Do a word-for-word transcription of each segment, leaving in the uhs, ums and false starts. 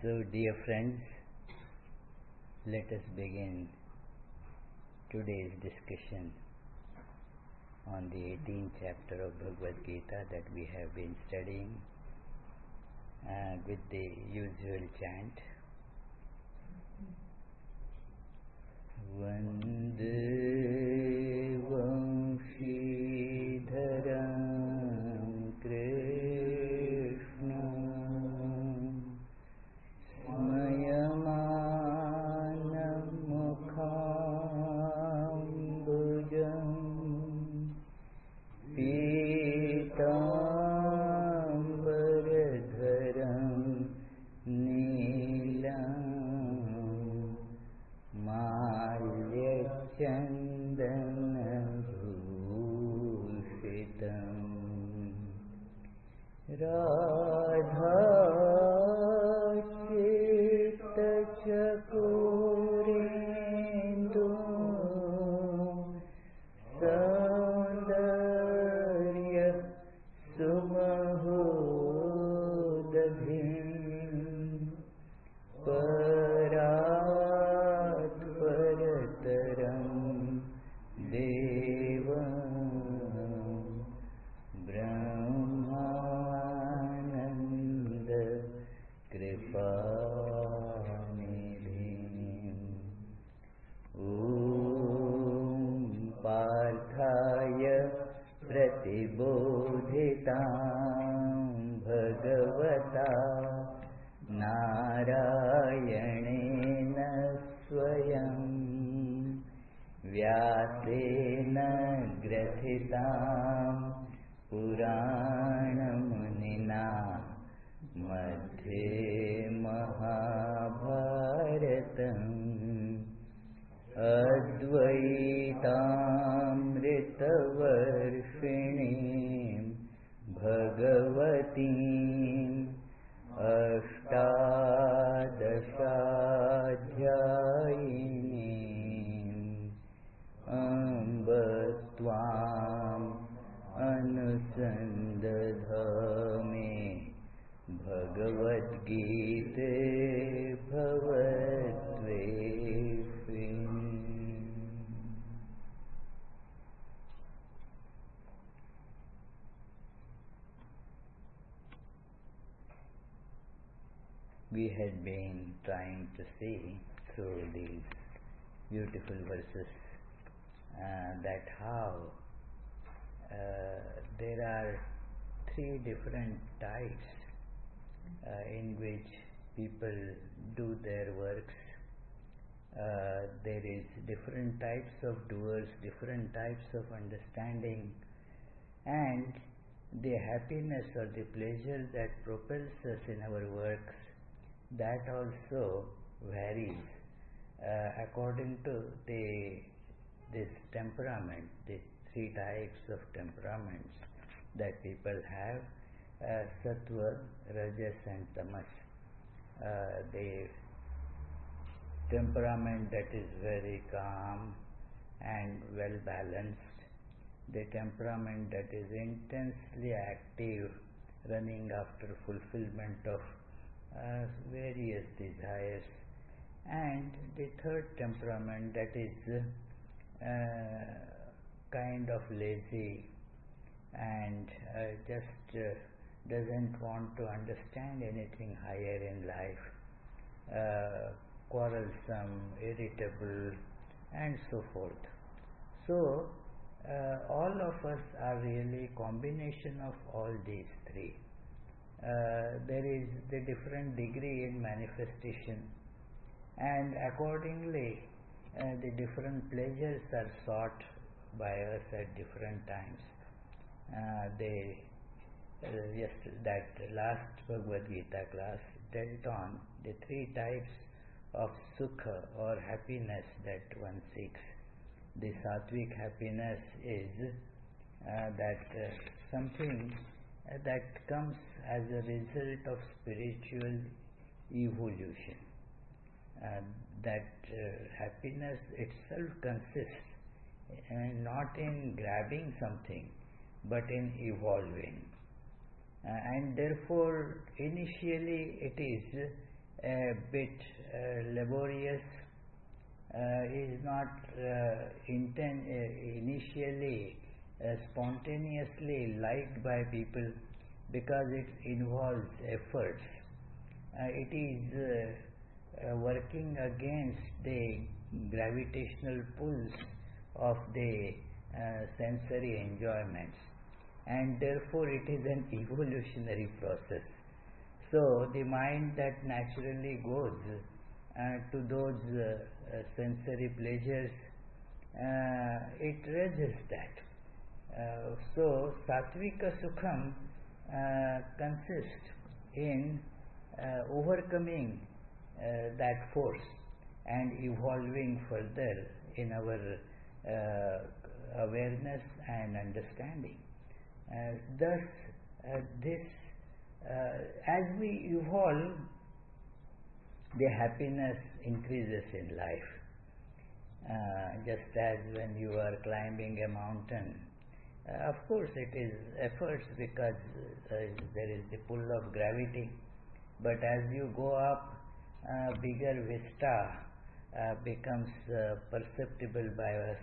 So, dear friends, let us begin today's discussion on the eighteenth chapter of Bhagavad Gita that we have been studying uh, with the usual chant. Vande Vamshidharam Krishna Smayamanam Mukhambujam Pitambaradharam Neelam Malyachandanabhushitam Radha Chittachakurendu Saundarya Sumahodabhim Parat Parataram Devam Brahmananda Kripanidhim Om Parthaya Pratibodhitam Bhagavata Narayanena Swayam Vyasena Grathitam Puranamunina Madhye Mahabharatam Advaitamritavarshini Bhagavatim Ashtadashadhyayinim Amba Tvam Anusandadhame Bhagavad Gita Bhavatveshi. We had been trying to see through these beautiful verses uh, that how uh, there are three different types uh, in which people do their works. Uh, there is different types of doers, different types of understanding, and the happiness or the pleasure that propels us in our works, that also varies uh, according to the this temperament, the three types of temperaments that people have, uh, sattva, rajas and tamas. Uh, the temperament that is very calm and well balanced, the temperament that is intensely active, running after fulfillment of uh, various desires, and the third temperament that is uh, kind of lazy and uh, just uh, doesn't want to understand anything higher in life, uh, quarrelsome, irritable, and so forth. So, uh, all of us are really combination of all these three. Uh, there is the different degree in manifestation, and accordingly uh, the different pleasures are sought by us at different times. Uh, they uh, just that last Bhagavad Gita class dealt on the three types of sukha or happiness that one seeks. The sattvic happiness is uh, that uh, something uh, that comes as a result of spiritual evolution. Uh, that uh, happiness itself consists uh, not in grabbing something but in evolving. Uh, and therefore initially it is a bit uh, laborious, uh, is not uh, inten- uh, initially uh, spontaneously liked by people because it involves efforts. Uh, it is uh, uh, working against the gravitational pulls of the uh, sensory enjoyments, and therefore it is an evolutionary process. So the mind that naturally goes uh, to those uh, uh, sensory pleasures, uh, it resists that. Uh, so Satvika Sukham uh, consists in uh, overcoming uh, that force and evolving further in our uh, awareness and understanding. Uh, thus, uh, this uh, as we evolve, the happiness increases in life. Uh, just as when you are climbing a mountain, uh, of course it is efforts because uh, there is the pull of gravity, but as you go up, uh, bigger vista uh, becomes uh, perceptible by us.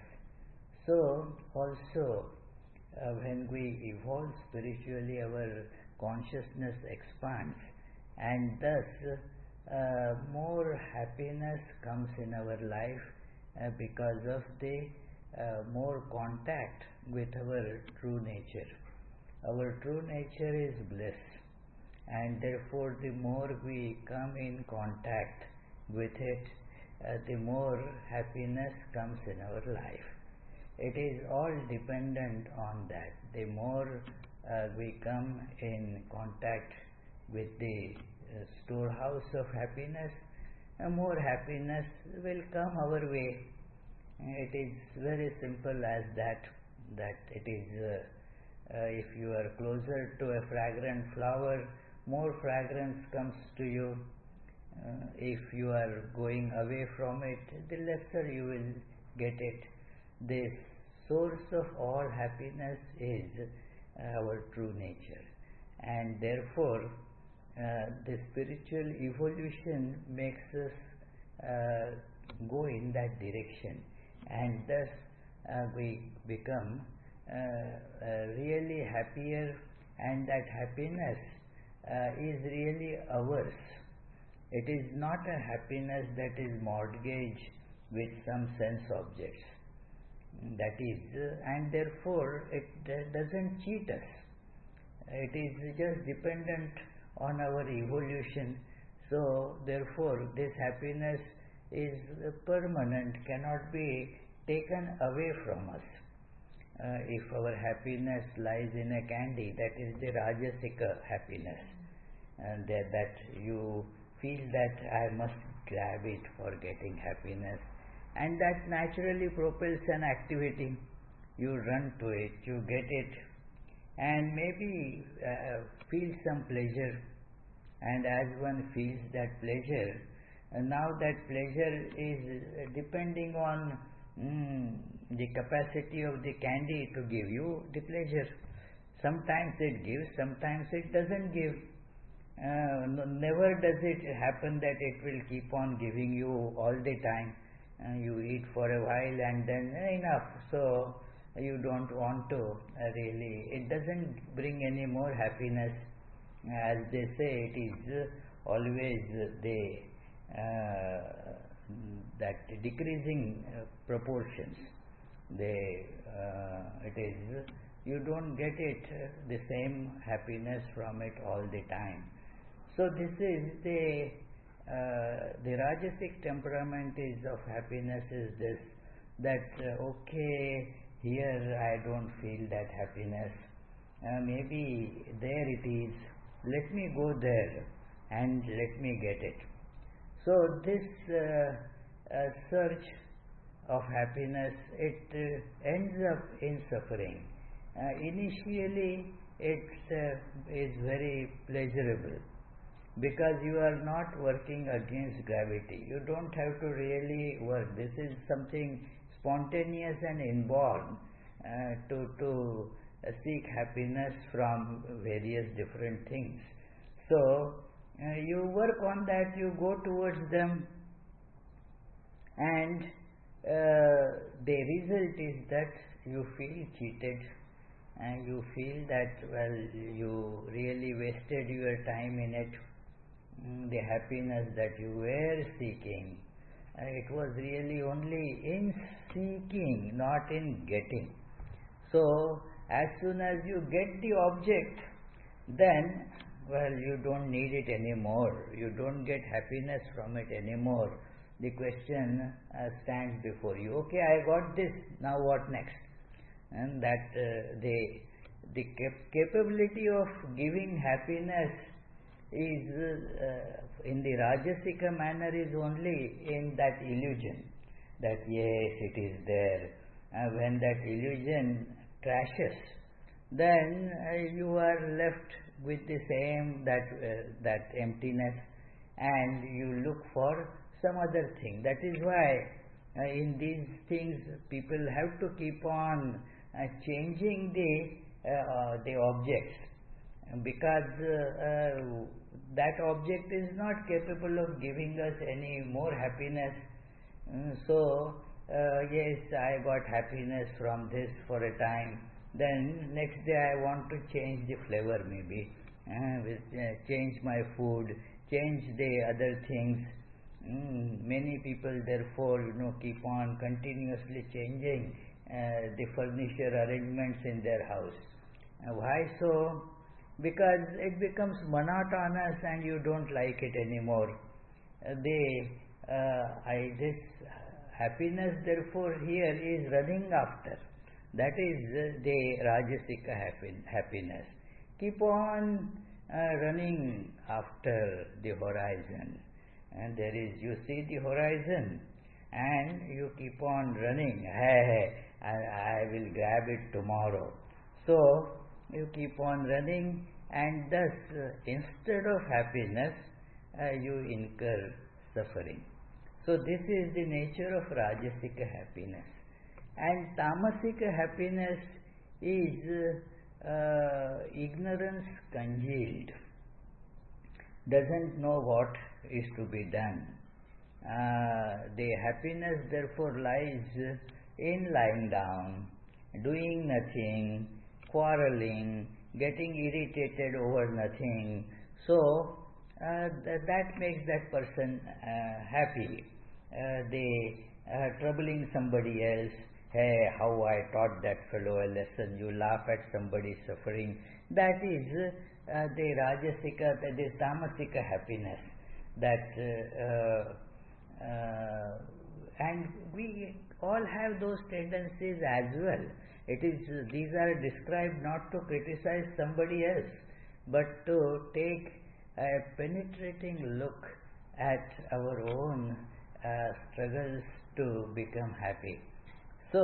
So also uh, when we evolve spiritually, our consciousness expands, and thus uh, more happiness comes in our life uh, because of the uh, more contact with our true nature. Our true nature is bliss, and therefore the more we come in contact with it, uh, the more happiness comes in our life. It is all dependent on that. The more uh, we come in contact with the uh, storehouse of happiness, uh, more happiness will come our way. It is very simple as that, that it is, uh, uh, if you are closer to a fragrant flower, more fragrance comes to you. Uh, if you are going away from it, the lesser you will get it. The source of all happiness is our true nature, and therefore uh, the spiritual evolution makes us uh, go in that direction, and thus uh, we become uh, uh, really happier, and that happiness uh, is really ours. It is not a happiness that is mortgaged with some sense objects. That is, uh, and therefore it uh, doesn't cheat us. It is just dependent on our evolution. So therefore this happiness is permanent, cannot be taken away from us. Uh, if our happiness lies in a candy, that is the Rajasika happiness, and that, that you feel that I must grab it for getting happiness, and that naturally propels an activity. You run to it, you get it, and maybe uh, feel some pleasure, and as one feels that pleasure, uh, now that pleasure is depending on mm, the capacity of the candy to give you the pleasure. Sometimes it gives, sometimes it doesn't give. Uh, no, never does it happen that it will keep on giving you all the time. Uh, you eat for a while and then eh, enough, so you don't want to uh, really, it doesn't bring any more happiness. As they say, it is uh, always the uh, that decreasing uh, proportions. They, uh, it is, you don't get it uh, the same happiness from it all the time. So this is the uh, the Rajasic temperament is of happiness is this, that uh, okay, here I don't feel that happiness, uh, maybe there it is, let me go there and let me get it. So this uh, uh, search of happiness, it uh, ends up in suffering. Uh, initially it uh, is very pleasurable, because you are not working against gravity. You don't have to really work. This is something spontaneous and inborn uh, to, to uh, seek happiness from various different things. So Uh, you work on that, you go towards them, and uh, the result is that you feel cheated, and you feel that, well, you really wasted your time in it. Mm, the happiness that you were seeking, uh, it was really only in seeking, not in getting. So, as soon as you get the object, then, well, you don't need it anymore. You don't get happiness from it anymore. The question uh, stands before you. Okay, I got this, now what next? And that uh, the, the cap- capability of giving happiness is, uh, in the Rajasika manner, is only in that illusion, that yes, it is there. Uh, when that illusion crashes, then uh, you are left with the same, that uh, that emptiness, and you look for some other thing. That is why uh, in these things people have to keep on uh, changing the uh, uh, the objects, because uh, uh, that object is not capable of giving us any more happiness. Mm, so uh, yes, I got happiness from this for a time, then next day I want to change the flavor, maybe uh, with, uh, change my food, change the other things. Mm, many people therefore, you know, keep on continuously changing uh, the furniture arrangements in their house. Uh, why so? Because it becomes monotonous and you don't like it anymore. Uh, the uh, I, this happiness therefore here is running after. That is uh, the Rajasika happy, happiness. Keep on uh, running after the horizon. And there is, you see the horizon, and you keep on running. Hey, hey, I, I will grab it tomorrow. So, you keep on running, and thus, uh, instead of happiness, uh, you incur suffering. So, this is the nature of Rajasika happiness. And Tamasika happiness is uh, uh, ignorance congealed, doesn't know what is to be done. Uh, the happiness therefore lies in lying down, doing nothing, quarreling, getting irritated over nothing. So uh, th- that makes that person uh, happy. Uh, they uh, troubling somebody else. Hey, how I taught that fellow a lesson. You laugh at somebody suffering. That is uh, the Rajasika, that is Tamasika happiness. That uh, uh, and we all have those tendencies as well. It is, these are described not to criticize somebody else, but to take a penetrating look at our own uh, struggles to become happy. So,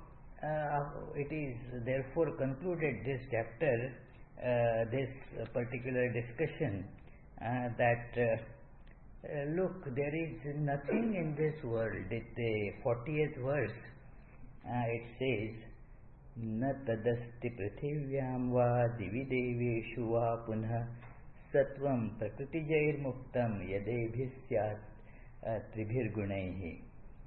uh, it is therefore concluded, this chapter, uh, this particular discussion, uh, that uh, uh, look, there is nothing in this world. It, the fortieth verse, uh, it says, न तदस्ति पृथिव्यां वा दिवि देवेषु वा पुनः सत्वं प्रकृतिजैर्मुक्तं यदेभिः स्यात् त्रिभिर्गुणैः.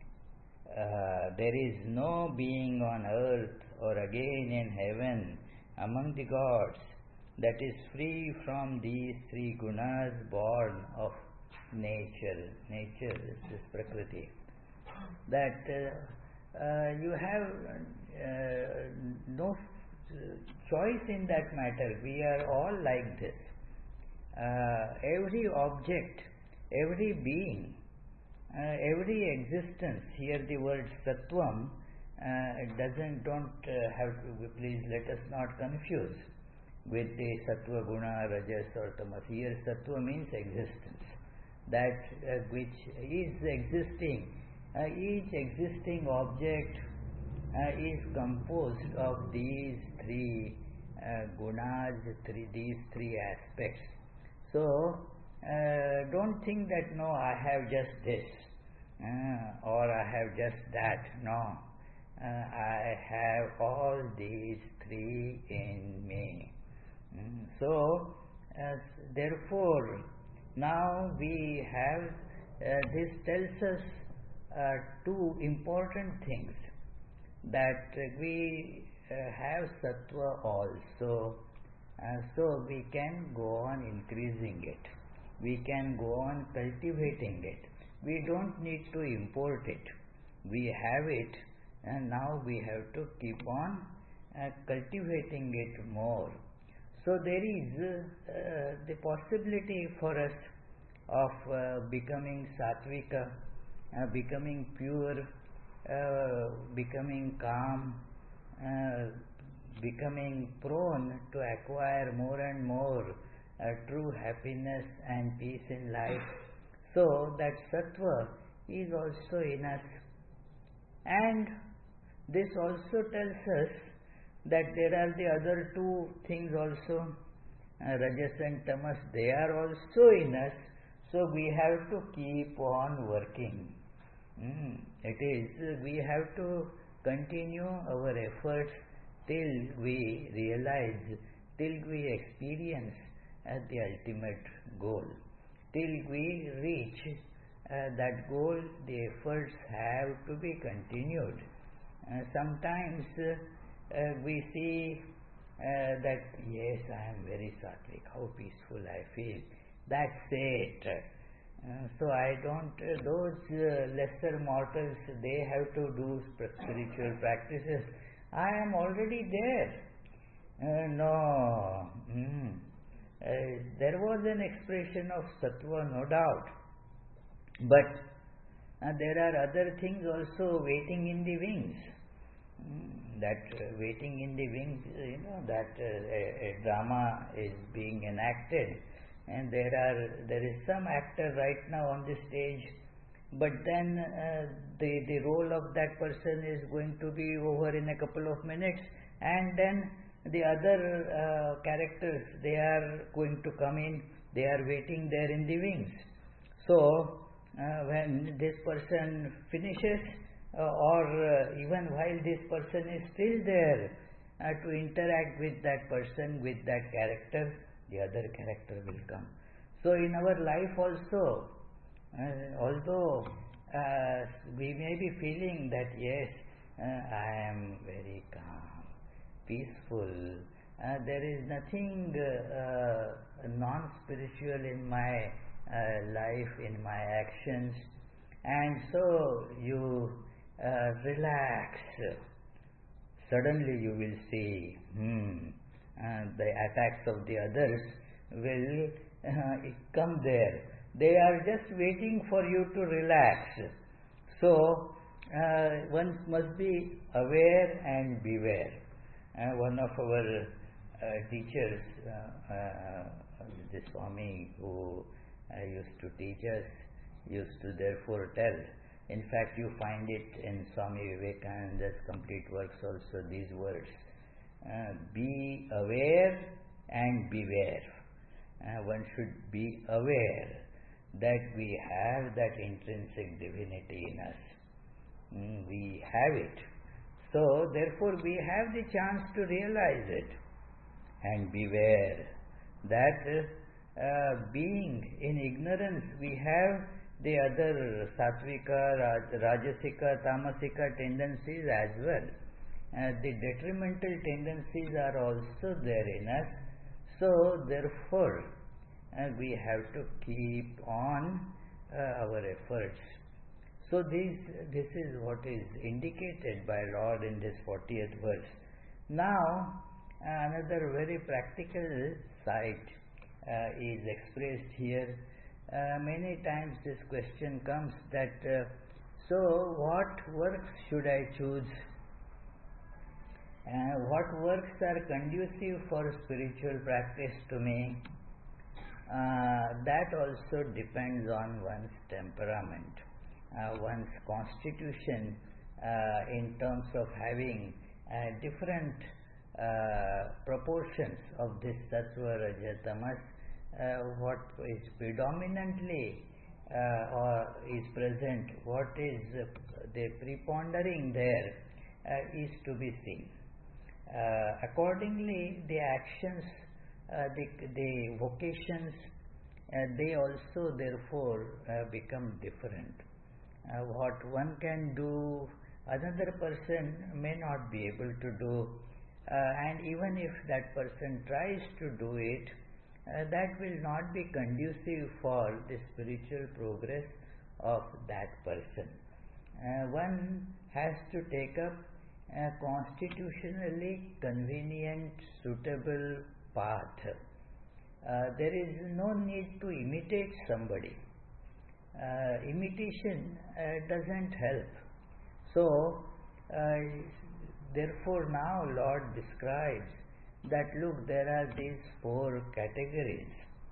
There is no being on earth or again in heaven among the gods that is free from these three gunas born of nature. Nature is this Prakriti. That uh, uh, you have uh, no choice in that matter. We are all like this. Uh, every object, every being, uh, every existence. Here the word Sattvam, uh, it doesn't, don't uh, have to, please let us not confuse with the Sattva, Guna, Rajas or Tamas. Here Sattva means existence. That uh, which is existing. Uh, each existing object uh, is composed of these three uh, gunas, three, these three aspects. So, uh, don't think that, no, I have just this, uh, or I have just that. No, uh, I have all these three in me. Mm. So, uh, therefore, Now we have, uh, this tells us uh, two important things, that uh, we uh, have sattva also, uh, so we can go on increasing it, we can go on cultivating it, we don't need to import it, we have it, and now we have to keep on uh, cultivating it more. So there is uh, the possibility for us of uh, becoming sattvika, uh, becoming pure, uh, becoming calm, uh, becoming prone to acquire more and more uh, true happiness and peace in life. So that sattva is also in us. And this also tells us that there are the other two things also, uh, rajas and tamas, they are also in us, so we have to keep on working. Mm. It is, we have to continue our efforts till we realize, till we experience uh, the ultimate goal. Till we reach uh, that goal, the efforts have to be continued. Uh, sometimes uh, Uh, we see uh, that, yes, I am very sattvic, how peaceful I feel, that's it. Uh, so I don't, uh, those uh, lesser mortals, they have to do spiritual practices. I am already there. Uh, no. Mm. Uh, there was an expression of sattva, no doubt. But uh, there are other things also waiting in the wings. Mm. That uh, waiting in the wings, you know, that uh, a, a drama is being enacted, and there are there is some actor right now on the stage, but then uh, the the role of that person is going to be over in a couple of minutes, and then the other uh, characters, they are going to come in, they are waiting there in the wings. So uh, when this person finishes, Uh, or uh, even while this person is still there uh, to interact with that person, with that character, the other character will come. So in our life also, uh, although uh, we may be feeling that, yes, uh, I am very calm, peaceful, uh, there is nothing uh, uh, non-spiritual in my uh, life, in my actions, and so you Uh, relax. Suddenly you will see, hmm, uh, the attacks of the others will uh, come there. They are just waiting for you to relax. So uh, one must be aware and beware. Uh, one of our uh, teachers, uh, uh, the Swami who uh, used to teach us, used to therefore tell. In fact, you find it in Swami Vivekananda's complete works also, these words. Uh, be aware and beware. Uh, one should be aware that we have that intrinsic divinity in us. Mm, we have it. So, therefore, we have the chance to realize it. And beware that uh, being in ignorance, we have the other sattvika, raj, rajasika, tamasika tendencies as well. Uh, the detrimental tendencies are also there in us. So, therefore, uh, we have to keep on uh, our efforts. So, this, this is what is indicated by Lord in this fortieth verse. Now, another very practical side uh, is expressed here. Uh, many times this question comes that, uh, so what works should I choose? Uh, what works are conducive for spiritual practice to me? Uh, that also depends on one's temperament, uh, one's constitution, uh, in terms of having uh, different uh, proportions of this sattva, raja, tamas. Uh, what is predominantly uh, or is present, what is uh, the prepondering there uh, is to be seen. Uh, accordingly, the actions, uh, the, the vocations uh, they also therefore uh, become different. Uh, what one can do, another person may not be able to do, uh, and even if that person tries to do it, uh, that will not be conducive for the spiritual progress of that person. Uh, one has to take up a constitutionally convenient, suitable path. Uh, there is no need to imitate somebody. Uh, imitation uh, doesn't help. So, uh, therefore now Lord describes that look, there are these four categories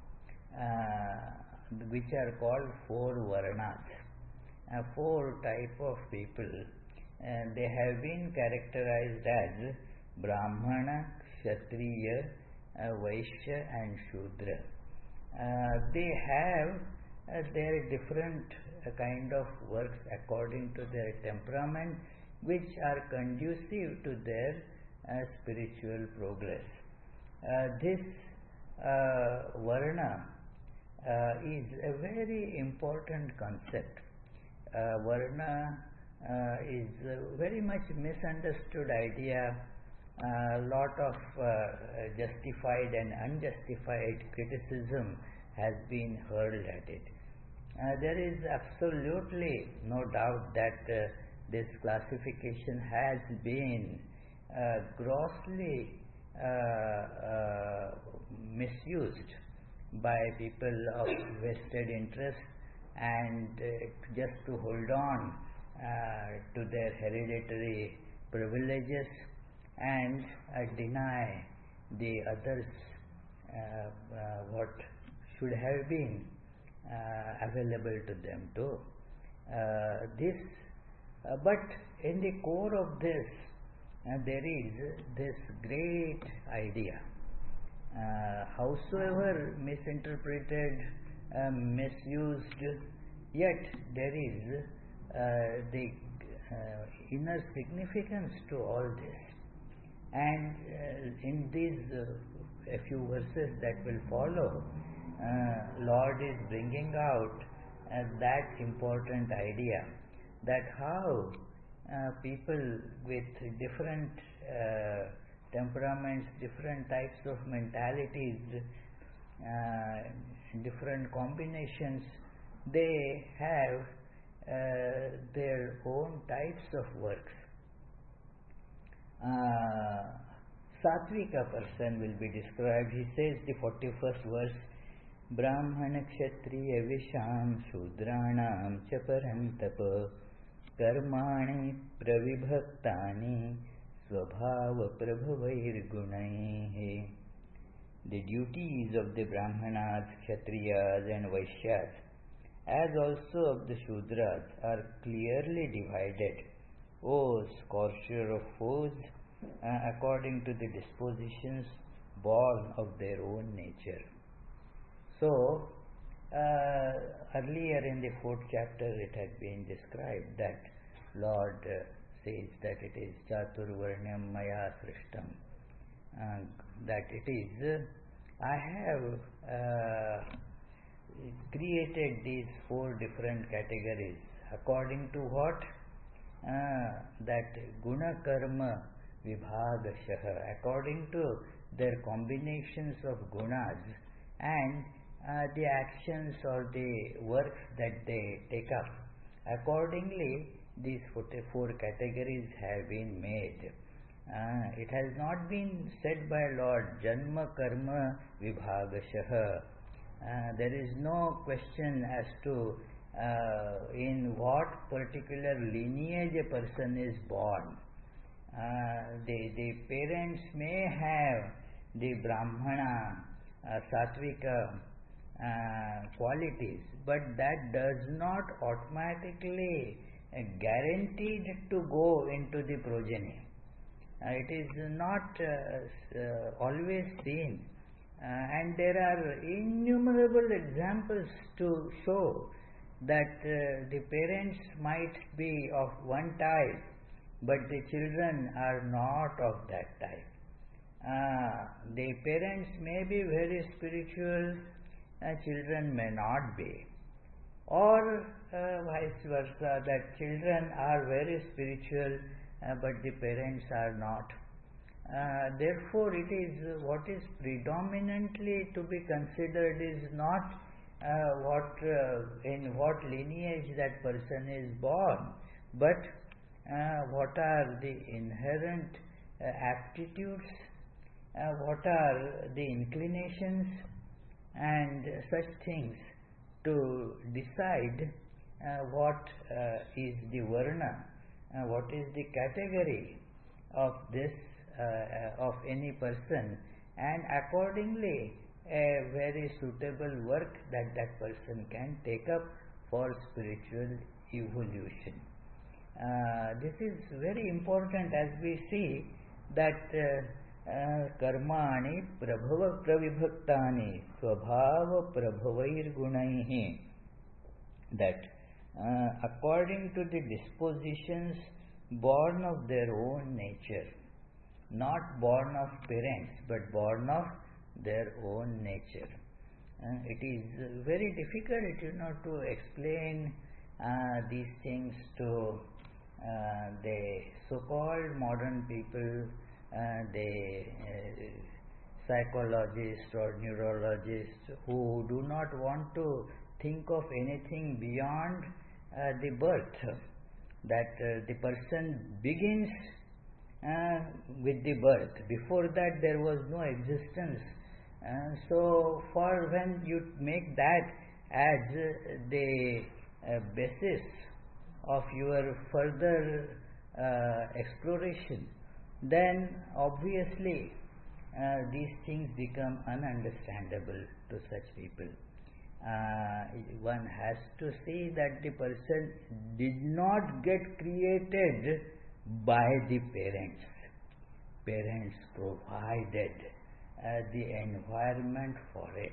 uh, which are called four varnas, uh, four type of people, and they have been characterized as Brahmana, Kshatriya, uh, Vaishya and Shudra. Uh, they have uh, their different uh, kind of works according to their temperament, which are conducive to their uh, spiritual progress. Uh, this uh, Varna uh, is a very important concept. Uh, Varna uh, is a very much misunderstood idea. A lot of uh, justified and unjustified criticism has been hurled at it. Uh, there is absolutely no doubt that uh, this classification has been uh, grossly uh, uh, misused by people of vested interest, and uh, just to hold on uh, to their hereditary privileges and uh, deny the others uh, uh, what should have been uh, available to them too. Uh, this, uh, but in the core of this, uh, there is this great idea. Uh, howsoever misinterpreted, uh, misused, yet there is uh, the uh, inner significance to all this. And uh, in these uh, a few verses that will follow, uh, Lord is bringing out uh, that important idea, that how uh, people with different uh, temperaments, different types of mentalities, uh, different combinations, they have uh, their own types of works. Uh, Satvika person will be described. He says, the forty-first verse, Brahmana Kshatriya Visham Shudranam cha parantapa karmani pravibhaktani svabhava prabhavair gunaihe. The duties of the Brahmanas, Kshatriyas and Vaishyas, as also of the Shudras, are clearly divided. O scorcher of foes, uh, according to the dispositions born of their own nature. So, uh, earlier in the fourth chapter it had been described that Lord uh, says that it is Chaturvarnyam Maya Srishtam, uh, that it is, uh, I have uh, created these four different categories according to what? Uh, that guna karma vibhagashaha, according to their combinations of gunas and uh, the actions or the works that they take up. Accordingly, these forty-four categories have been made. Uh, it has not been said by Lord, Janma karma vibhagashaha. Uh, there is no question as to Uh, in what particular lineage a person is born. Uh, the, the parents may have the Brahmana, uh, Satvika uh, qualities, but that does not automatically uh, guaranteed to go into the progeny. Uh, it is not uh, uh, always seen, uh, and there are innumerable examples to show that uh, the parents might be of one type, but the children are not of that type. Uh, the parents may be very spiritual, uh, children may not be, or uh, vice versa, that children are very spiritual uh, but the parents are not. Uh, therefore, it is uh, what is predominantly to be considered is not uh, what uh, in what lineage that person is born, but uh, what are the inherent uh, aptitudes, uh, what are the inclinations, and such things to decide uh, what uh, is the varna, uh, what is the category of this uh, of any person, and accordingly a very suitable work that that person can take up for spiritual evolution. Uh, this is very important as we see that uh, uh, karmani prabhava pravibhaktani svabhava prabhavair gunaihi, that uh, according to the dispositions born of their own nature, not born of parents but born of their own nature. Uh, it is very difficult, you know, to explain uh, these things to uh, the so-called modern people, uh, the uh, psychologists or neurologists who do not want to think of anything beyond uh, the birth, that uh, the person begins uh, with the birth. Before that there was no existence. Uh, so for when you make that as uh, the uh, basis of your further uh, exploration, then obviously uh, these things become ununderstandable to such people. Uh, one has to see that the person did not get created by the parents. Parents provided uh, the environment for it.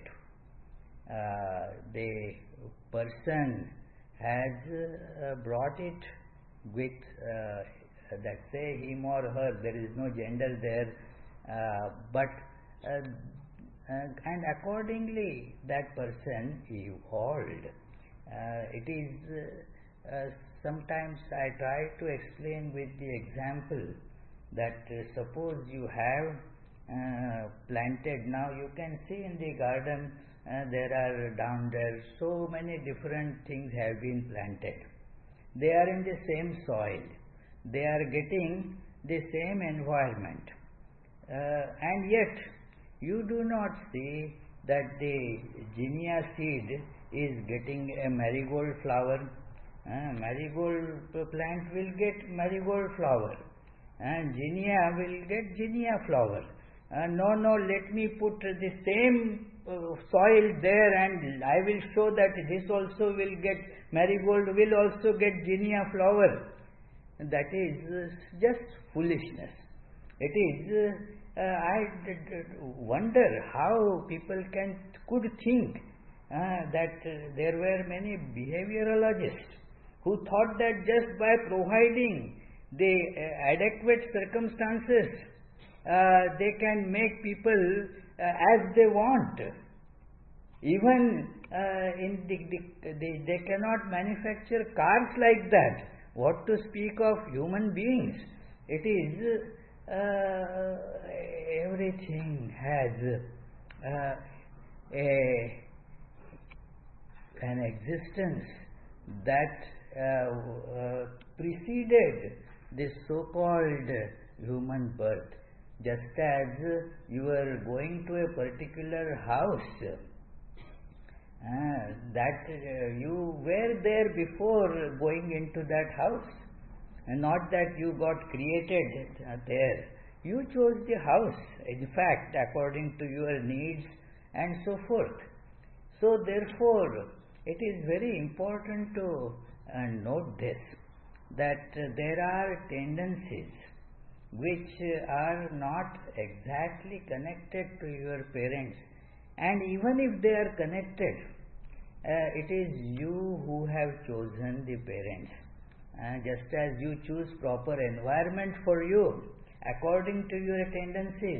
Uh, the person has uh, brought it with, uh, that say him or her, there is no gender there, uh, but uh, Uh, and accordingly that person evolved. Uh, it is uh, uh, sometimes I try to explain with the example that uh, suppose you have uh, planted, now you can see in the garden uh, there are down there so many different things have been planted. They are in the same soil, they are getting the same environment, uh, and yet you do not see that the ginea seed is getting a marigold flower. Uh, marigold plant will get marigold flower, and ginea will get ginea flower. Uh, no, no, let me put the same uh, soil there and I will show that this also will get marigold, will also get ginea flower. That is uh, just foolishness. It is uh, Uh, I d- d- wonder how people can could think uh, that uh, there were many behaviorologists who thought that just by providing the uh, adequate circumstances uh, they can make people uh, as they want. Even uh, in the, the, the, they cannot manufacture cars like that. What to speak of human beings? It is Uh, everything has uh, a, an existence that uh, uh, preceded this so-called human birth. Just as you are going to a particular house, uh, that uh, you were there before going into that house. And not that you got created uh, there. You chose the house, in fact, according to your needs and so forth. So therefore, it is very important to uh, note this, that uh, there are tendencies which uh, are not exactly connected to your parents. And even if they are connected, uh, it is you who have chosen the parents. Uh, just as you choose proper environment for you according to your tendencies,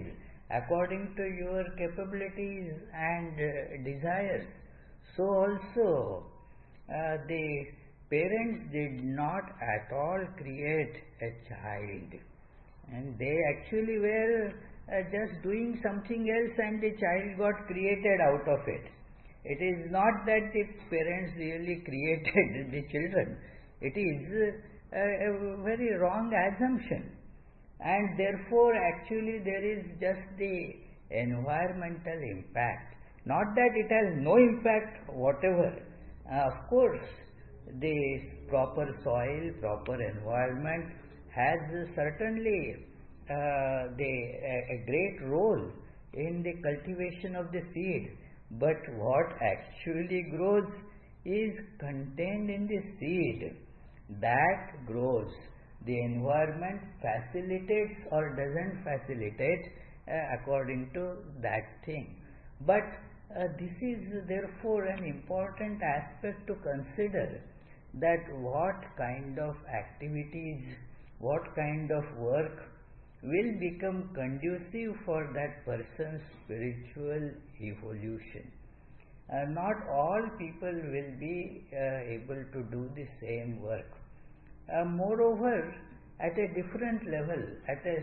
according to your capabilities and uh, desires. So also uh, the parents did not at all create a child, and they actually were uh, just doing something else, and the child got created out of it. It is not that the parents really created the children. It is uh, a, a very wrong assumption, and therefore actually there is just the environmental impact. Not that it has no impact whatever. Uh, of course, the proper soil, proper environment has certainly uh, the, a, a great role in the cultivation of the seed, but what actually grows is contained in the seed. That grows. The environment facilitates or doesn't facilitate uh, according to that thing. But uh, this is therefore an important aspect to consider, that what kind of activities, what kind of work will become conducive for that person's spiritual evolution. Uh, not all people will be uh, able to do the same work. Uh, moreover, at a different level, at a,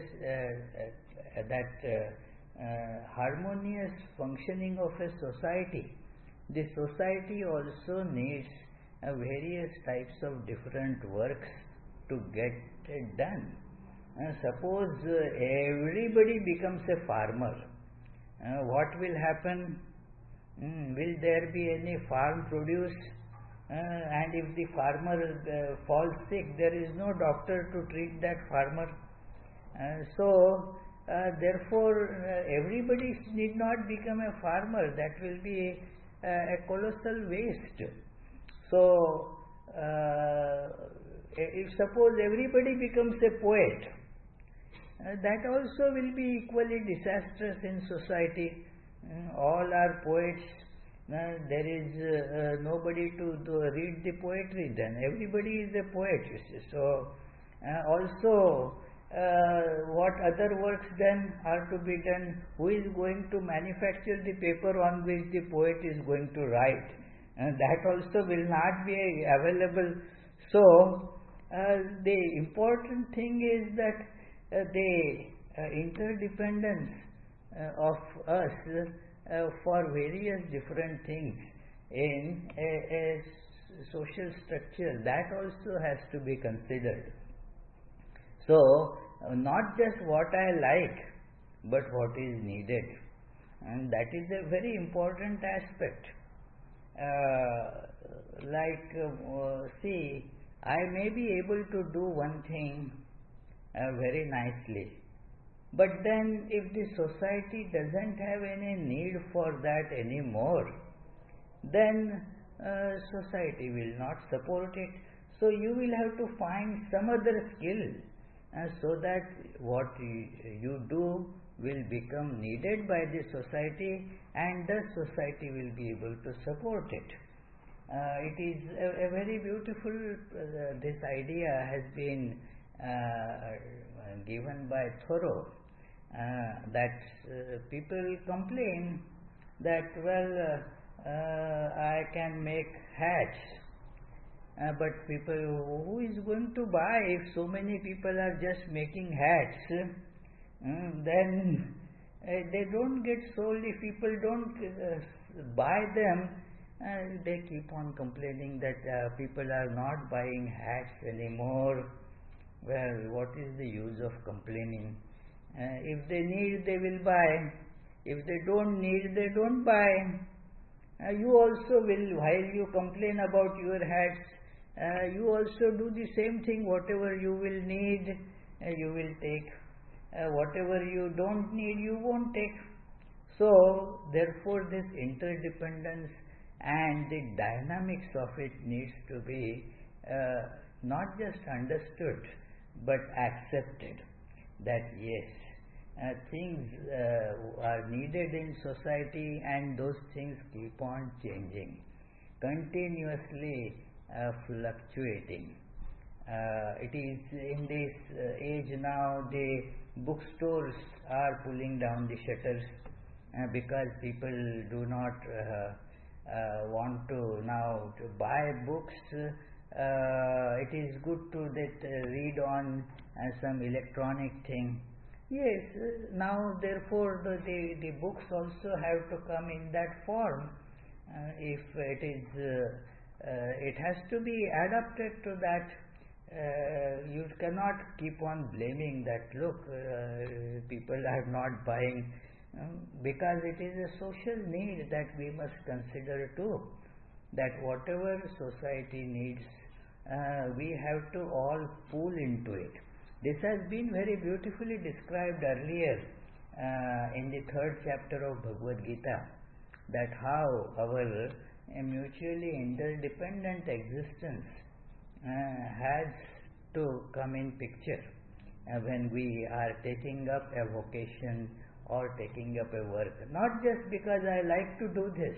uh, uh, that uh, uh, harmonious functioning of a society, the society also needs uh, various types of different works to get it done. Uh, suppose uh, everybody becomes a farmer, uh, what will happen? Mm, will there be any farm produce? Uh, and if the farmer uh, falls sick, there is no doctor to treat that farmer. Uh, so, uh, therefore, uh, everybody need not become a farmer. That will be uh, a colossal waste. So, uh, if suppose everybody becomes a poet, uh, that also will be equally disastrous in society. Uh, all are poets. Uh, there is uh, uh, nobody to, to read the poetry, then everybody is a poet, you see. So, uh, also, uh, what other works then are to be done? Who is going to manufacture the paper on which the poet is going to write? Uh, that also will not be available. So, uh, the important thing is that uh, the uh, interdependence uh, of us Uh, for various different things in a, a social structure, that also has to be considered. So, uh, not just what I like, but what is needed, and that is a very important aspect. Uh, like, uh, see, I may be able to do one thing uh, very nicely, but then if the society doesn't have any need for that anymore, then uh, society will not support it. So you will have to find some other skill uh, so that what you, you do will become needed by the society, and the society will be able to support it. Uh, it is a, a very beautiful, uh, this idea has been uh, given by Thoreau. Uh, that uh, people complain that, well, uh, uh, I can make hats, uh, but people, who is going to buy if so many people are just making hats? Uh, then uh, they don't get sold. If people don't uh, buy them, uh, they keep on complaining that uh, people are not buying hats anymore. Well, what is the use of complaining? Uh, if they need, they will buy. If they don't need, they don't buy. Uh, you also will, while you complain about your hats, uh, you also do the same thing. Whatever you will need, uh, you will take. Uh, whatever you don't need, you won't take. So, therefore, this interdependence and the dynamics of it needs to be uh, not just understood, but accepted. That yes, uh, things uh, are needed in society, and those things keep on changing, continuously uh, fluctuating. Uh, it is in this uh, age now the bookstores are pulling down the shutters uh, because people do not uh, uh, want to now to buy books. Uh, it is good to that uh, read on uh, some electronic thing. Yes, uh, now therefore the, the, the books also have to come in that form. Uh, if it is, uh, uh, it has to be adapted to that. Uh, you cannot keep on blaming that, look, uh, people are not buying, um, because it is a social need that we must consider too, that whatever society needs, uh, we have to all pool into it. This has been very beautifully described earlier uh, in the third chapter of Bhagavad Gita, that how our uh, mutually interdependent existence Uh, has to come in picture uh, when we are taking up a vocation or taking up a work. Not just because I like to do this,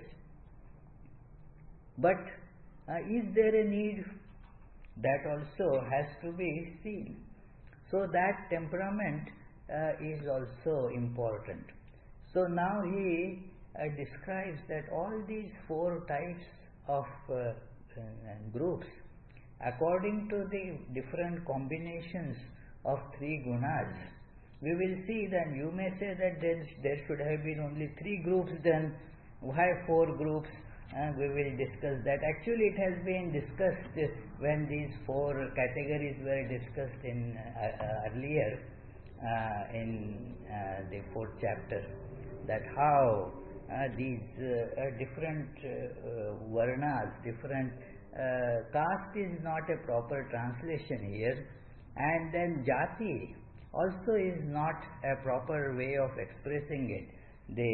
but uh, is there a need? That also has to be seen. So that temperament uh, is also important. So now he uh, describes that all these four types of uh, uh, groups, according to the different combinations of three gunas, we will see that you may say that there, there should have been only three groups, then why four groups? Uh, we will discuss that. Actually, it has been discussed when these four categories were discussed in uh, uh, earlier uh, in uh, the fourth chapter, that how uh, these uh, uh, different uh, uh, varnas, different Uh, caste is not a proper translation here, and then jati also is not a proper way of expressing it. The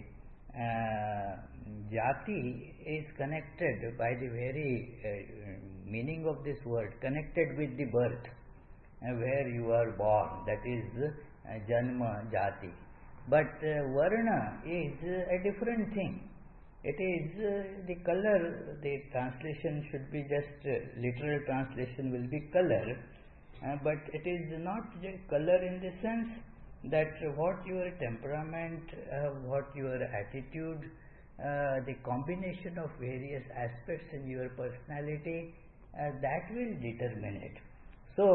uh, jati is connected by the very uh, meaning of this word, connected with the birth, uh, where you are born, that is uh, janma jati. But uh, varna is uh, a different thing. It is uh, the color, the translation should be just, uh, literal translation will be color, uh, but it is not just color in the sense that what your temperament, uh, what your attitude, uh, the combination of various aspects in your personality, uh, that will determine it. So,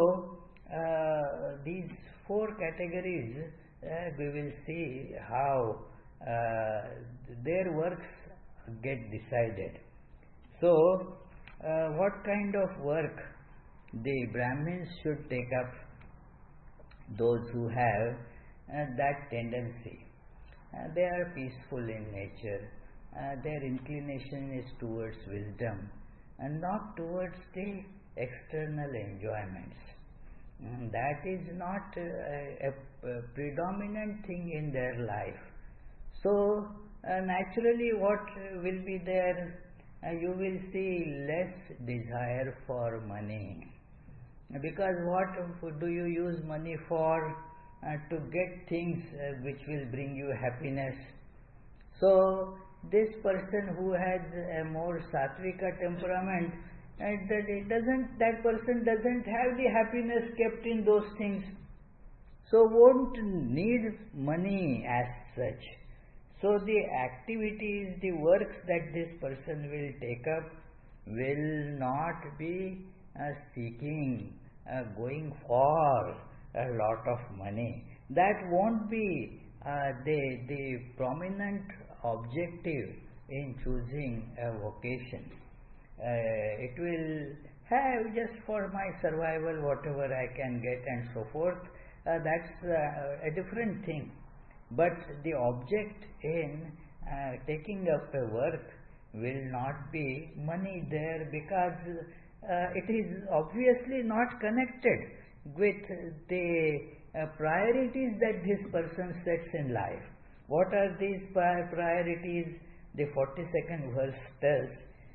uh, these four categories, uh, we will see how uh, their works get decided. So, uh, what kind of work the Brahmins should take up? Those who have uh, that tendency. Uh, they are peaceful in nature. Uh, their inclination is towards wisdom and not towards the external enjoyments. Mm, that is not uh, a, a predominant thing in their life. So, Uh, naturally, what uh, will be there? Uh, you will see less desire for money, because what do you use money for? Uh, to get things uh, which will bring you happiness. So this person who has a more sattvika temperament, uh, that it doesn't that person doesn't have the happiness kept in those things, so won't need money as such. So the activities, the works that this person will take up will not be uh, seeking, uh, going for a lot of money. That won't be uh, the, the prominent objective in choosing a vocation. Uh, it will have just for my survival whatever I can get and so forth. Uh, that's uh, a different thing. But the object in uh, taking up a work will not be money there, because uh, it is obviously not connected with the uh, priorities that this person sets in life. What are these priorities? The forty-second verse tells,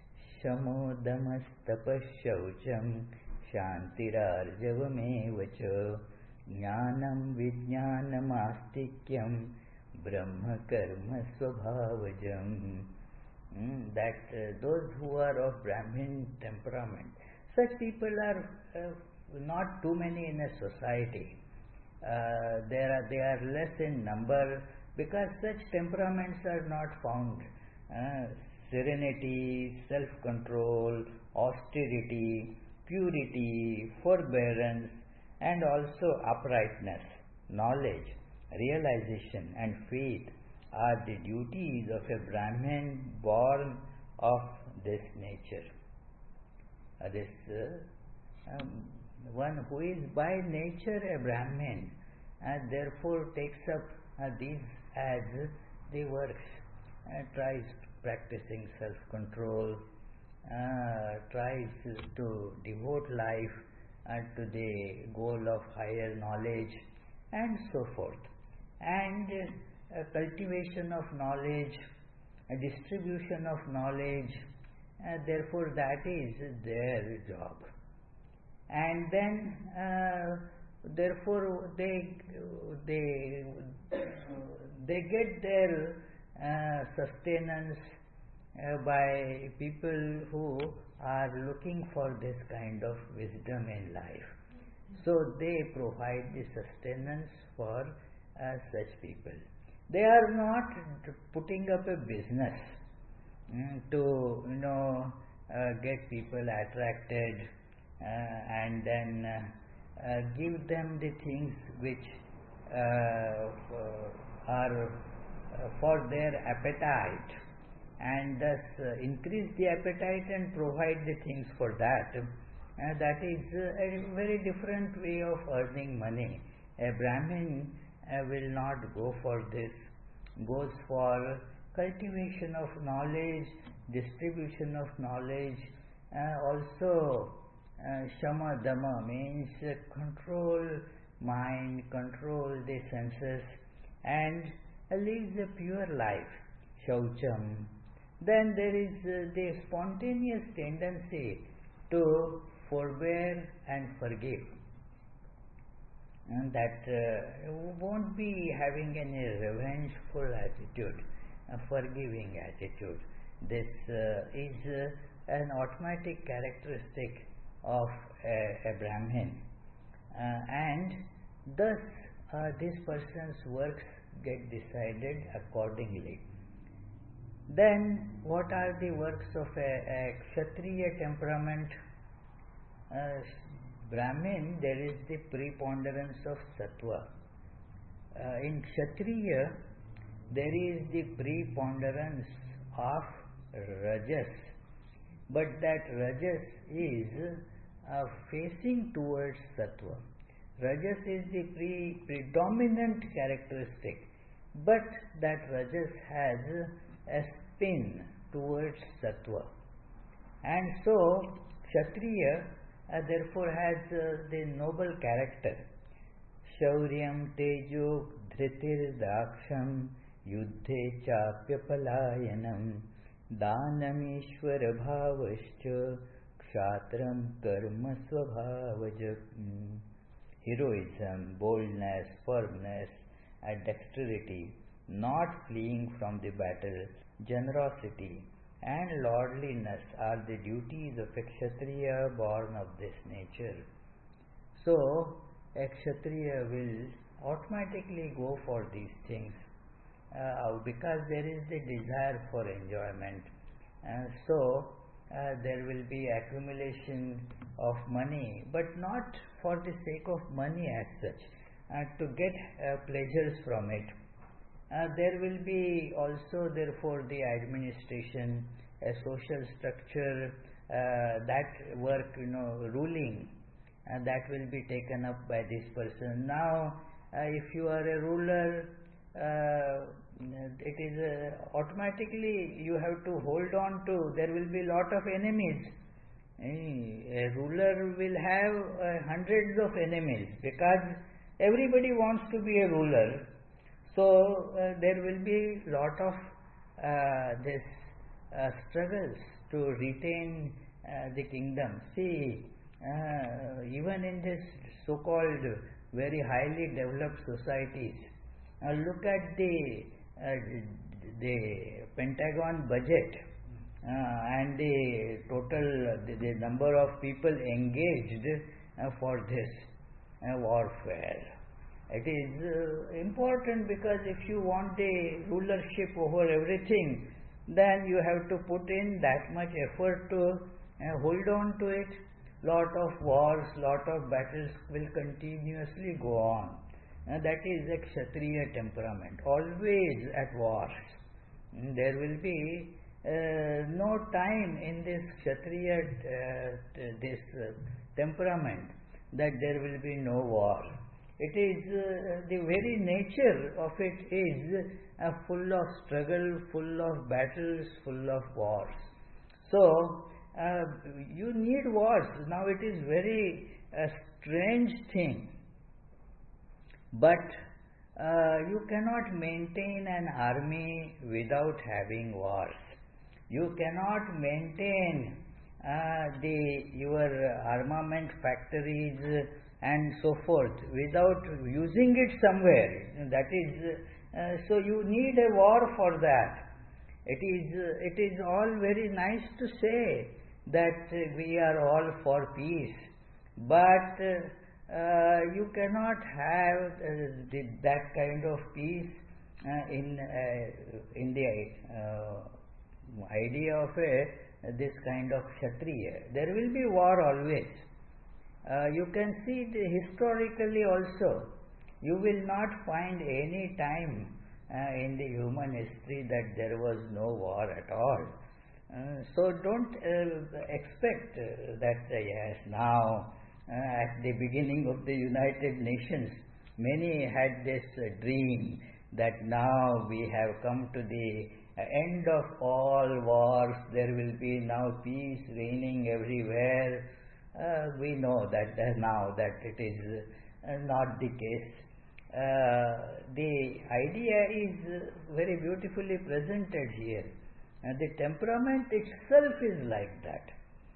Shamodamastapashaucham shantirarjavamevacha Jnanam vijnanamastikhyam brahma karma svabhavajam. Mm, that uh, those who are of Brahmin temperament, such people are uh, not too many in a society. Uh, there are, they are less in number because such temperaments are not found. Uh, serenity, self-control, austerity, purity, forbearance, and also uprightness, knowledge, realization, and faith are the duties of a Brahmin born of this nature. Uh, this uh, um, one who is by nature a Brahmin and therefore takes up uh, these as the works, and tries practicing self-control, uh, tries to devote life uh, to the goal of higher knowledge, and so forth. And uh, cultivation of knowledge, a distribution of knowledge, uh, therefore that is their job. And then uh, therefore they they they get their uh, sustenance uh, by people who are looking for this kind of wisdom in life. So they provide the sustenance for uh, such people. They are not putting up a business mm, to you know uh, get people attracted uh, and then uh, uh, give them the things which uh, are uh, for their appetite, and thus uh, increase the appetite and provide the things for that. Uh, that is uh, a very different way of earning money. A Brahmin uh, will not go for this, goes for cultivation of knowledge, distribution of knowledge, uh, also uh, Shama Dama means uh, control mind, control the senses, and uh, lives a pure life, Shaucham. Then there is uh, the spontaneous tendency to forbear and forgive, and that uh, won't be having any revengeful attitude, a forgiving attitude. This uh, is uh, an automatic characteristic of a, a Brahmin, uh, and thus uh, this person's works get decided accordingly. Then what are the works of a, a Kshatriya temperament? Uh, Brahmin, there is the preponderance of Sattva. Uh, in Kshatriya, there is the preponderance of Rajas, but that Rajas is uh, facing towards Sattva. Rajas is the pre- predominant characteristic, but that Rajas has a spin towards Sattva. And so, Kshatriya uh, therefore has uh, the noble character. Shauryam tejo dhritir daksham yuddhe chapya palayanam danam ishvara bhavascha kshatram karma svabhavaja. Heroism, boldness, firmness, and dexterity, not fleeing from the battle, generosity, and lordliness are the duties of a Kshatriya born of this nature. So, a Kshatriya will automatically go for these things uh, because there is the desire for enjoyment. Uh, so, uh, there will be accumulation of money, but not for the sake of money as such, uh, to get uh, pleasures from it. Uh, there will be also therefore the administration, a social structure, uh, that work, you know, ruling, uh, that will be taken up by this person. Now, uh, if you are a ruler, uh, it is uh, automatically you have to hold on to, there will be lot of enemies. A ruler will have uh, hundreds of enemies because everybody wants to be a ruler. So uh, there will be lot of uh, this uh, struggles to retain uh, the kingdom. See, uh, even in this so-called very highly developed societies, uh, look at the uh, the Pentagon budget uh, and the total the, the number of people engaged uh, for this uh, warfare. It is uh, important because if you want the rulership over everything, then you have to put in that much effort to uh, hold on to it. Lot of wars, lot of battles will continuously go on. Uh, that is a Kshatriya temperament, always at wars. Mm, there will be uh, no time in this Kshatriya, uh, t- this uh, temperament, that there will be no war. It is uh, the very nature of it is uh, full of struggle, full of battles, full of wars. So uh, you need wars. Now it is very uh, strange thing, but uh, you cannot maintain an army without having wars. You cannot maintain uh, the your armament factories and so forth without using it somewhere. That is, uh, so you need a war for that. It is uh, it is all very nice to say that uh, we are all for peace, but uh, uh, you cannot have uh, the, that kind of peace uh, in uh, in the uh, idea of a this kind of Kshatriya. There will be war always. Uh, you can see the historically also. You will not find any time uh, in the human history that there was no war at all. Uh, so don't uh, expect uh, that uh, yes, now uh, at the beginning of the United Nations, many had this uh, dream that now we have come to the end of all wars, there will be now peace reigning everywhere. Uh, we know that uh, now that it is uh, not the case. Uh, the idea is uh, very beautifully presented here. Uh, the temperament itself is like that.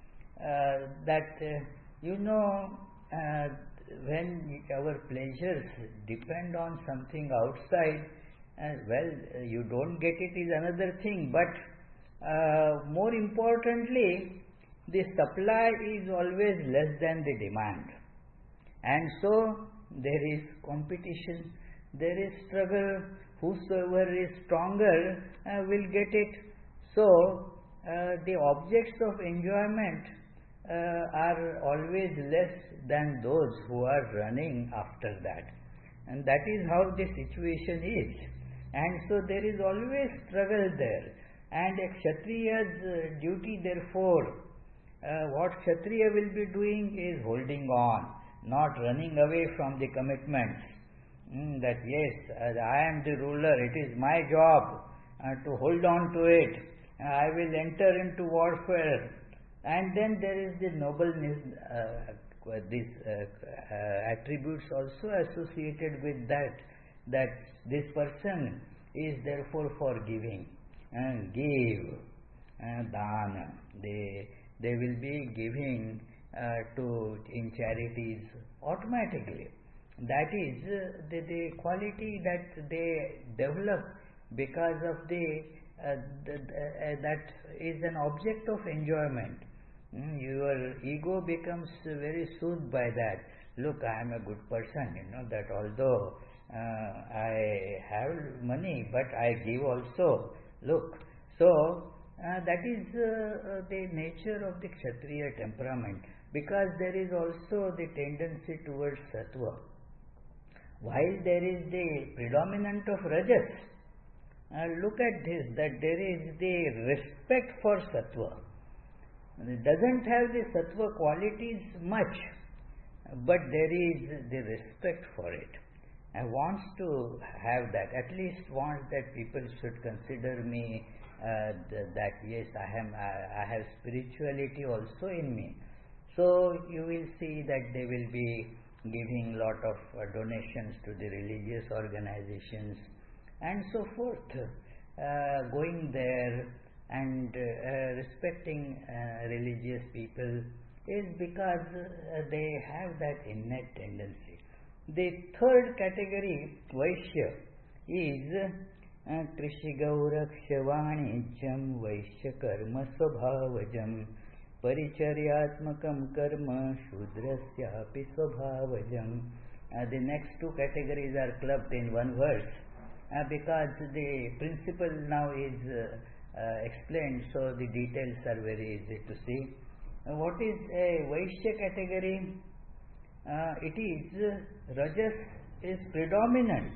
Uh, that uh, you know, uh, when our pleasures depend on something outside, uh, well, uh, you don't get it is another thing, but uh, more importantly, the supply is always less than the demand, and so there is competition, there is struggle. Whosoever is stronger uh, will get it. So uh, the objects of enjoyment uh, are always less than those who are running after that, and that is how the situation is. And so there is always struggle there, and a Kshatriya's uh, duty therefore, uh, what Kshatriya will be doing is holding on, not running away from the commitments. Mm, that yes, uh, I am the ruler, it is my job uh, to hold on to it, uh, I will enter into warfare. And then there is the nobleness, uh, these uh, uh, attributes also associated with that, that this person is therefore for giving, and give, uh, dana, they, they will be giving uh, to in charities automatically. That is uh, the, the quality that they develop because of the, uh, the uh, that is an object of enjoyment. Mm, your ego becomes very soothed by that. Look, I am a good person, you know, that although uh, I have money, but I give also. Look, so uh, that is uh, the nature of the Kshatriya temperament, because there is also the tendency towards Sattva. While there is the predominant of Rajas, uh, look at this, that there is the respect for Sattva. It doesn't have the Sattva qualities much, but there is the respect for it. I want to have that, at least want that people should consider me uh, th- that yes, I am I, I have spirituality also in me. So you will see that they will be giving lot of uh, donations to the religious organizations and so forth, uh, going there and uh, respecting uh, religious people is because uh, they have that innate tendency. The third category, Vaishya, is uh, Krishi Gauraksha Vanijam Vaishya Karma Svabhavajam Paricharyatmakam karma Shudrasyapi Swabhavajam. Uh, the next two categories are clubbed in one verse uh, because the principle now is uh, uh, explained, so the details are very easy to see. Uh, what is a Vaishya category? Uh, it is uh, Rajas is predominant,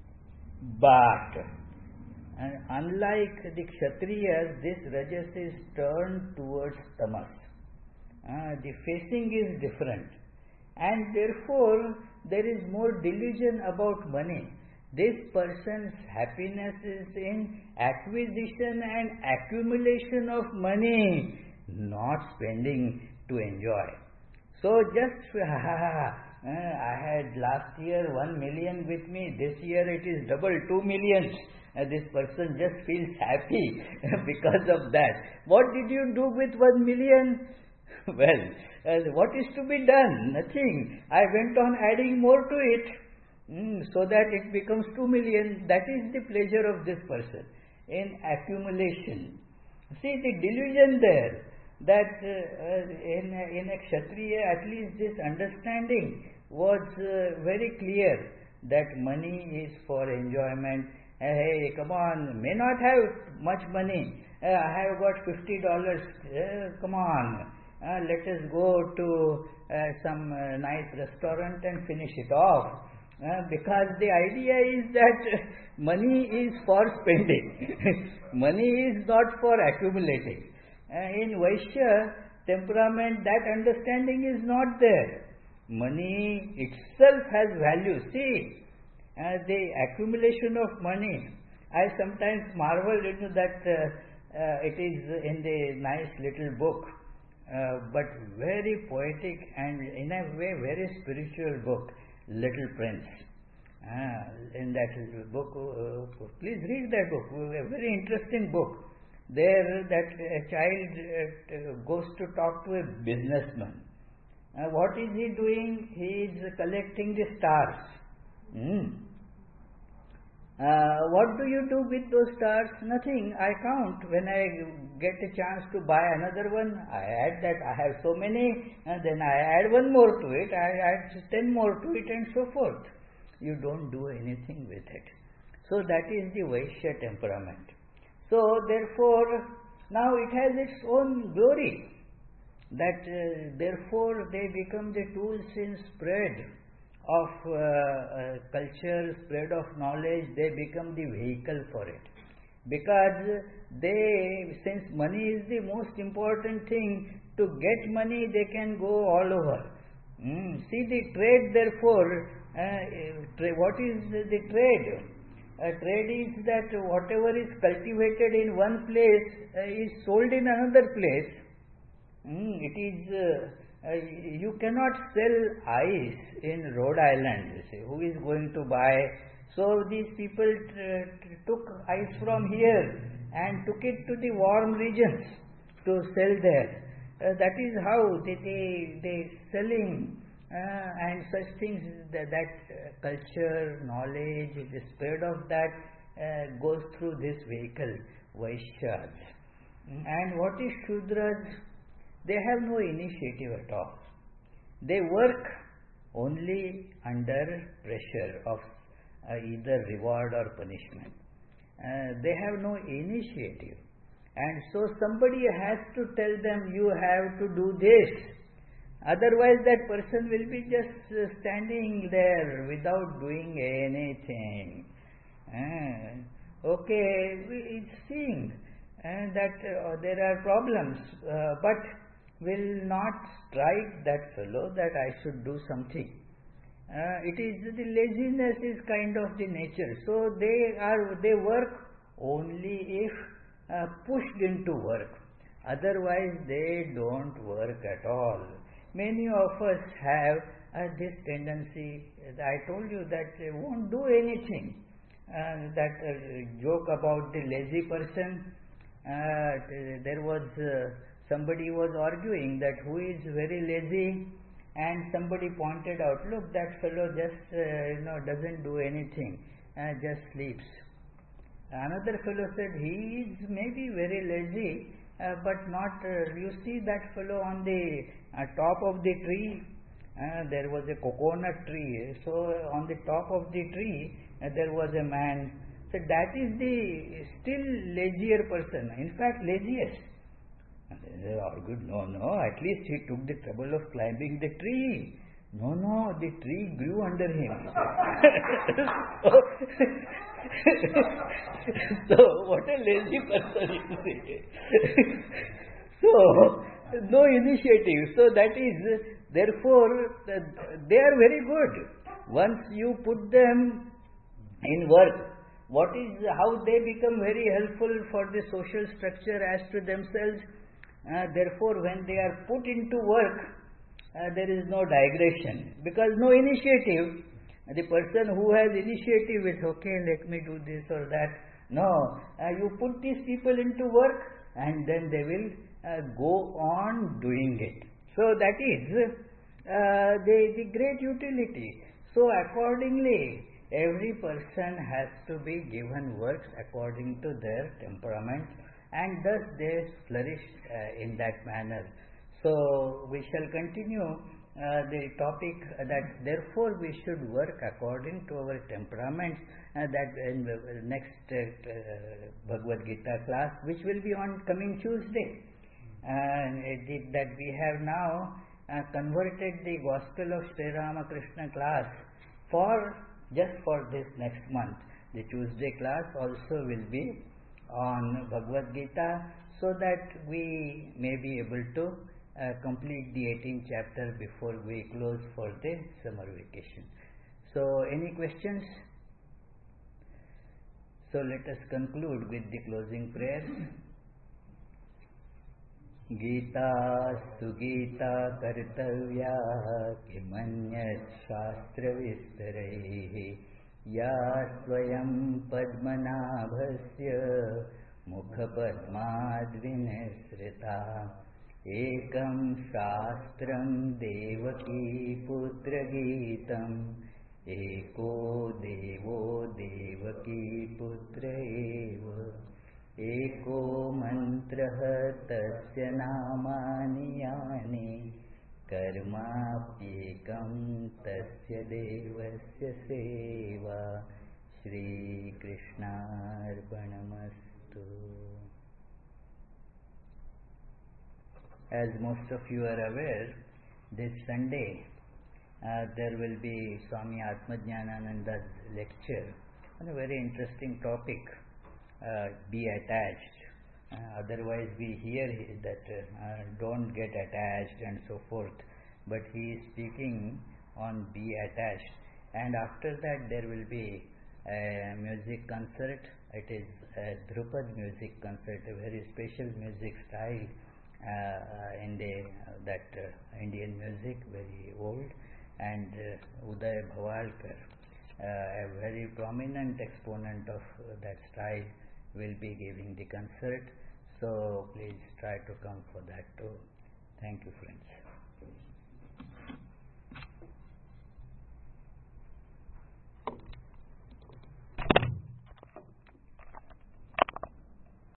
but and unlike the Kshatriyas, this Rajas is turned towards Tamas. Uh, the facing is different, and therefore there is more delusion about money. This person's happiness is in acquisition and accumulation of money, not spending to enjoy. So just, uh, I had last year one million with me, this year it is double, two million. Uh, this person just feels happy because of that. What did you do with one million? Well, uh, what is to be done? Nothing. I went on adding more to it mm, so that it becomes two million. That is the pleasure of this person in accumulation. See the delusion there, that uh, in, in a Kshatriya at least this understanding was uh, very clear that money is for enjoyment. Uh, hey, come on, may not have much money. Uh, I have got fifty dollars. Uh, come on, uh, let us go to uh, some uh, nice restaurant and finish it off. Uh, because the idea is that money is for spending. Money is not for accumulating. Uh, in Vaishya temperament, that understanding is not there. Money itself has value. See, Uh, the accumulation of money, I sometimes marvel into that uh, uh, it is in the nice little book, uh, but very poetic and in a way very spiritual book, Little Prince. Uh, in that book, uh, please read that book, a very interesting book. There that a child uh, goes to talk to a businessman. Uh, what is he doing? He is collecting the stars. Hmm. Uh, what do you do with those stars? Nothing. I count. When I get a chance to buy another one, I add that. I have so many, and then I add one more to it. I add ten more to it, and so forth. You don't do anything with it. So that is the Vaishya temperament. So therefore, now it has its own glory. That uh, therefore they become the tools in spread of uh, uh, culture, spread of knowledge. They become the vehicle for it, because they, since money is the most important thing, to get money they can go all over. Mm. See the trade, therefore, uh, tra- what is the trade? Uh, trade is that whatever is cultivated in one place uh, is sold in another place. Mm. It is uh, Uh, you cannot sell ice in Rhode Island. You say, who is going to buy? So these people t- t- took ice from here and took it to the warm regions to sell there. Uh, that is how they they, they selling uh, and such things. That, that uh, culture, knowledge, the spread of that uh, goes through this vehicle, Vaishyas. And what is Shudras? They have no initiative at all. They work only under pressure of uh, either reward or punishment. Uh, they have no initiative. And so somebody has to tell them, you have to do this. Otherwise that person will be just uh, standing there without doing anything. Uh, okay, it's seeing uh, that uh, there are problems, uh, but will not strike that fellow that I should do something. Uh, it is the laziness is kind of the nature. So they are they work only if uh, pushed into work. Otherwise they don't work at all. Many of us have uh, this tendency. I told you that they won't do anything. Uh, that uh, joke about the lazy person. Uh, there was. Uh, Somebody was arguing that who is very lazy, and somebody pointed out, look, that fellow just uh, you know doesn't do anything, uh, just sleeps. Another fellow said, he is maybe very lazy, uh, but not, uh, you see that fellow on the uh, top of the tree, uh, there was a coconut tree, so on the top of the tree uh, there was a man. So that is the still lazier person, in fact laziest. And they argued, no, no, at least he took the trouble of climbing the tree. No, no, the tree grew under him. so, so, what a lazy person you see. So, no initiative. So, that is, therefore, they are very good. Once you put them in work, what is, how they become very helpful for the social structure as to themselves. Uh, therefore, when they are put into work, uh, there is no digression, because no initiative. The person who has initiative is, okay, let me do this or that. No, uh, you put these people into work and then they will uh, go on doing it. So that is uh, the, the great utility. So accordingly, every person has to be given works according to their temperament, and thus they flourish uh, in that manner. So we shall continue uh, the topic that therefore we should work according to our temperament, uh, that in the next uh, uh, Bhagavad Gita class, which will be on coming Tuesday. And uh, that we have now uh, converted the Gospel of Sri Ramakrishna class for just for this next month. The Tuesday class also will be on Bhagavad Gita, so that we may be able to uh, complete the eighteenth chapter before we close for the summer vacation. So, any questions? So, let us conclude with the closing prayers. Gita sugita kartavya kimanyat shastra vistaraihi ya swayam padmanabhasya mukha padmadvinesrita ekam shastram devaki putra gitam eko devo devaki putra eva eko mantrah tasya namani yani karmapyekam tasya devasya seva. Shri Krishnarpanamastu. As most of you are aware, this Sunday uh, there will be Swami Atmajnananda's lecture on a very interesting topic, uh, be attached. Uh, otherwise we hear that uh, don't get attached and so forth, but he is speaking on be attached. And after that there will be a music concert. It is a Dhrupad music concert, a very special music style uh, in the uh, that uh, Indian music, very old. And uh, Uday Bhavalkar, uh, a very prominent exponent of uh, that style, will be giving the concert. So please try to come for that too. Thank you, friends.